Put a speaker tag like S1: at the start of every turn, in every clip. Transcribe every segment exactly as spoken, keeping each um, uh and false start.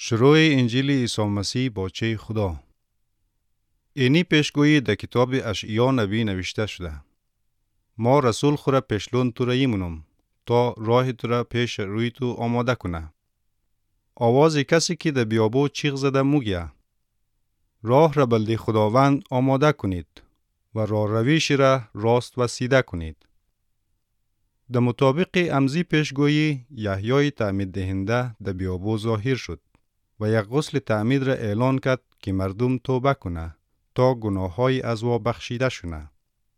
S1: شروع انجیل عیسی مسیح باچه خدا. اینی پیشگویی در کتاب اشعیا نبی نوشته شده. ما رسول خورا پیشلون تو را ایمونم تا راه تو را پیش روی تو آماده کنه. آواز کسی که در بیابو چیغ زده موگیه. راه را بلده خداوند آماده کنید و راه رویش را راست و سیده کنید. در مطابق امزی پیشگویی یحیای تعمید دهنده در بیابو ظاهر شد و یک غسل تعمید را اعلان کرد که مردم توبه کنه تا گناههای از او بخشیده شونه.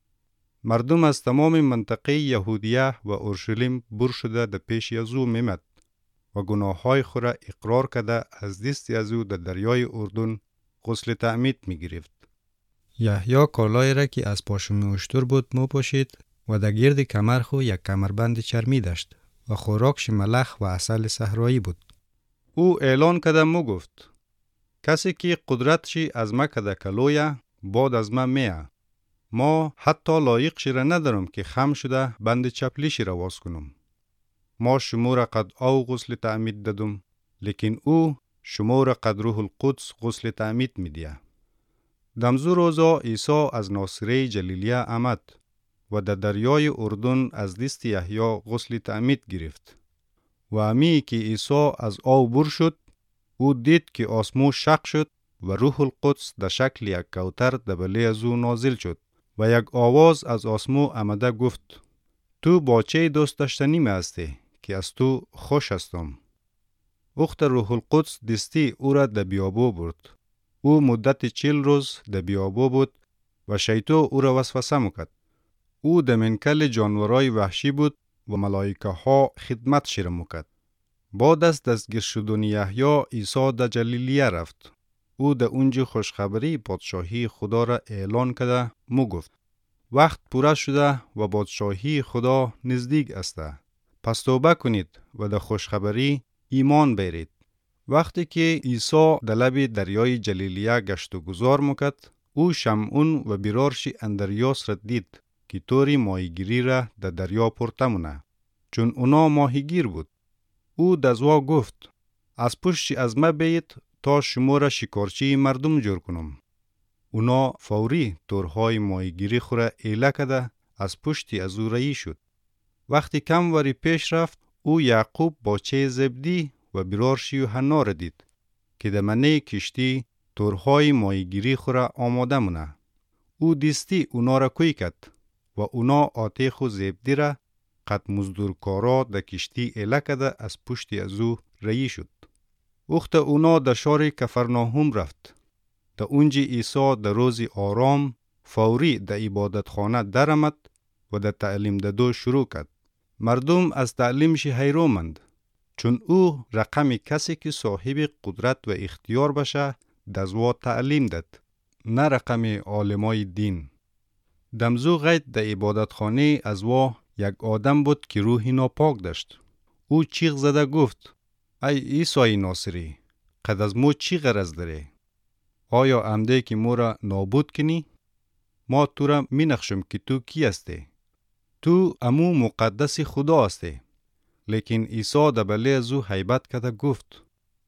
S1: مردم از تمام منطقه یهودیه و اورشلیم بر شده در پیش از او میمد و گناههای خود را اقرار کرده از دست از او در دریای اردن غسل تعمید می گرفت. یحیی کالای را که از پاشم اشتر بود مو پوشید و در گرد کمر خو یک کمربند چرمی داشت و خوراکش ملخ و عسل صحرایی بود. او اعلان کرده مو گفت: کسی که قدرتشی از ما کده کلویه باد از ما میه. ما حتی لایق شیره ندارم که خم شده بند چپلیشی را واز کنم. ما شما را قد او غسل تعمید دادم، لیکن او شما را قد روح القدس غسل تعمید میدیه. دمزو روزا عیسی از ناصره جلیلیه آمد و در دریای اردن از دست یحیی غسل تعمید گرفت. و امی که عیسی از آب بر شد، او دید که آسمو شق شد و روح القدس در شکل یک کوتر در بله از او نازل شد و یک آواز از آسمو آمده گفت: تو باچه دوست داشتنی می هستی که از تو خوش هستم. وقت روح القدس دستی او را در بیابو برد. او مدت چل روز در بیابو بود و شیطان او را وسوسه میکرد. او در منکل جانورای وحشی بود و ملائکه ها خدمت شیر میکرد. بعد از دستگیر شدن یحیی عیسی در جلیلیه رفت. او در اونجا خوشخبری پادشاهی خدا را اعلان کرده مو گفت: وقت پوره شده و پادشاهی خدا نزدیک است. پس توبه کنید و در خوشخبری ایمان بیارید. وقتی که عیسی در لب دریای جلیلیه گشت و گذار میکرد، او شمعون و برارش اندریاس را دید که طوری ماهیگیری را در دریا پرتمونه، چون اونا ماهیگیر بود. او دزوا گفت: از پشت از ما بیایید تا شما را شکارچی مردم جور کنم. اونا فوری تورهای ماهیگیری خود را ایله کرده از پشتی از او رایی شد. وقتی کم وری پیش رفت، او یعقوب باچه زبدی و برارش یوحنا را دید که در منه کشتی تورهای ماهیگیری خود را آماده مونه. او دستی اونا را کوی کرد و اونا آتیخ و زبدی را قد مزدورکارا در کشتی ایله کرده از پشتی از او رایی شد. وقت اونا در شار کفرناهم رفت. در اونجا عیسی در روز آرام فوری در عبادتخانه در آمد و در تعلیم دادو شروع کرد. مردم از تعلیمش حیرانند، چون او رقم کسی که صاحب قدرت و اختیار باشه دزوا تعلیم داد، نه رقم عالمای دین. دمزو غید در عبادتخانه از وا یک آدم بود که روحی ناپاک داشت. او چیغ زده گفت: ای عیسی ناصری، قد از مو چی غرض داری؟ آیا عمده که مو را نابود کنی؟ ما تو را می نخشم که تو کی هستی؟ تو امو مقدس خدا هستی. لیکن عیسی در بله از او هیبت کرده گفت: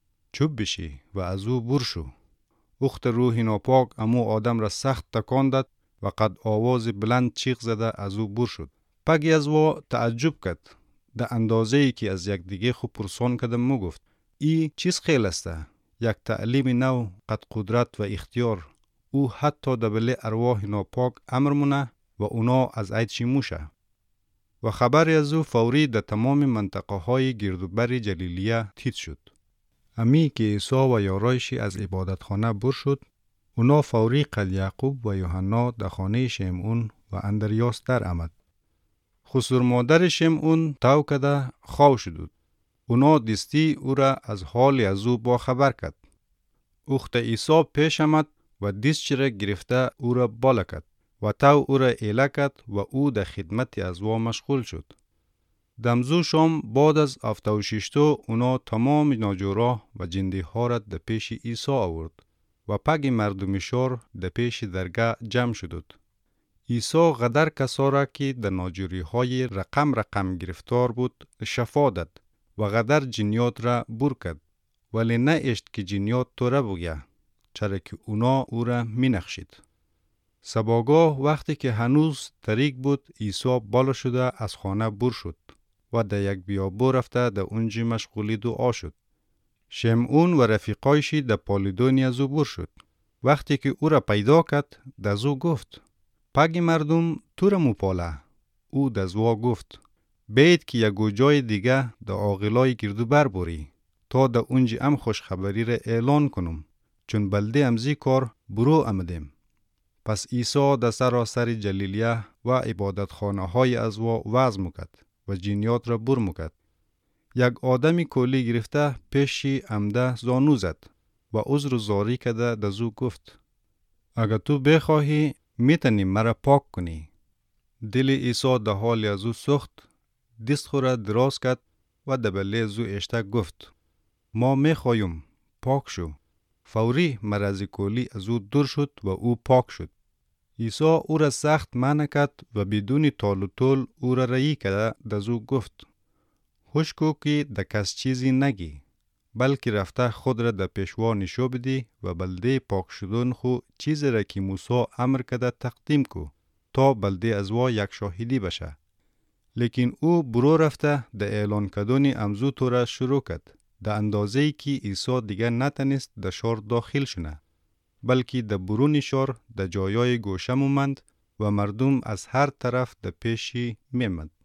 S1: چوب بشی و از او بر شو. وقت روح ناپاک امو آدم را سخت تکان داد و قد آواز بلند چیغ زده از او بر شد. پگی از او تعجب کرد. در اندازه ای که از یک دیگه خو پرسان کردم مو گفت: ای چیز خیل است؟ یک تعلیم نو قد قدرت و اختیار. او حتی در بله ارواح ناپاک امر مونه و اونا از عید شیموشه. و خبر از او فوری در تمام منطقه های گردوبر جلیلیه تیز شد. امی که عیسی و یارایشی از عبادتخانه بر شد، اونا فوری قد یعقوب و یوحنا در خانه شمعون و اندریاس در آمد. خسر مادر شمعون تو کده خواو شد. اونا دستی او را از حال از او با خبر کرد. اخت عیسی پیش آمد و دست را گرفته او را بالا کرد و تو او را ایله کرد و او در خدمت از او مشغول شد. دمزو شام بعد از هفته ششتو اونا تمام ناجورا و جندی ها را در پیش عیسی آورد و پگ مردم شار در پیش درگاه جمع شدند. عیسی قدر کسا را که در ناجوری های رقم رقم گرفتار بود شفا داد و قدر جنیات را بر کرد. ولی نه اشت که جنیات تو را بگه، چرا که اونا او را می نخشید. سباگاه وقتی که هنوز طریق بود، عیسی بالا شده از خانه بر شد و در یک بیابان رفته در اونجا مشغولی دعا شد. شمعون و رفیقایشی در پالیدونی از او بر شد. وقتی که او را پیدا کرد، دز او گفت: پگ مردم تو را مپاله. او دز وا گفت: بید که یک جای دیگه در عاقلای گردو بر بری تا در اونجا ام خوش خبری را اعلان کنم، چون بلده امزی کار برو آمدیم. پس عیسی در سراسر جلیلیه و عبادت خانه های از وا وعظ میکرد و جنیات را بر میکرد. یک آدمی کولی گرفته پیشی عمده زانو زد و عذر و زاری کرده دزو گفت: اگر تو بخواهی میتونی مرا پاک کنی. دل عیسی در حال از او سوخت، دست خود را دراز کرد و در بله از او اشته گفت: ما میخوایم، پاک شو. فوری مرض کولی از او دور شد و او پاک شد. عیسی او را سخت منع کرد و بدون تال و طول او را رایی کرده دزو گفت: هوش کو که در کس چیزی نگی، بلکه رفته خود را در پیشوا نشو بدی و بلده پاک شدن خو چیزی را که موسی امر کرده تقدیم کو تا بلده از وا یک شاهدی بشه. لیکن او برو رفته در اعلان کردن امزو تو را شروع کرد، در اندازه‌ای که عیسی دیگر نتنست در شهر داخل شنه، بلکه در برون شهر در جایای گوشه مومند و مردم از هر طرف در پیشی میمد.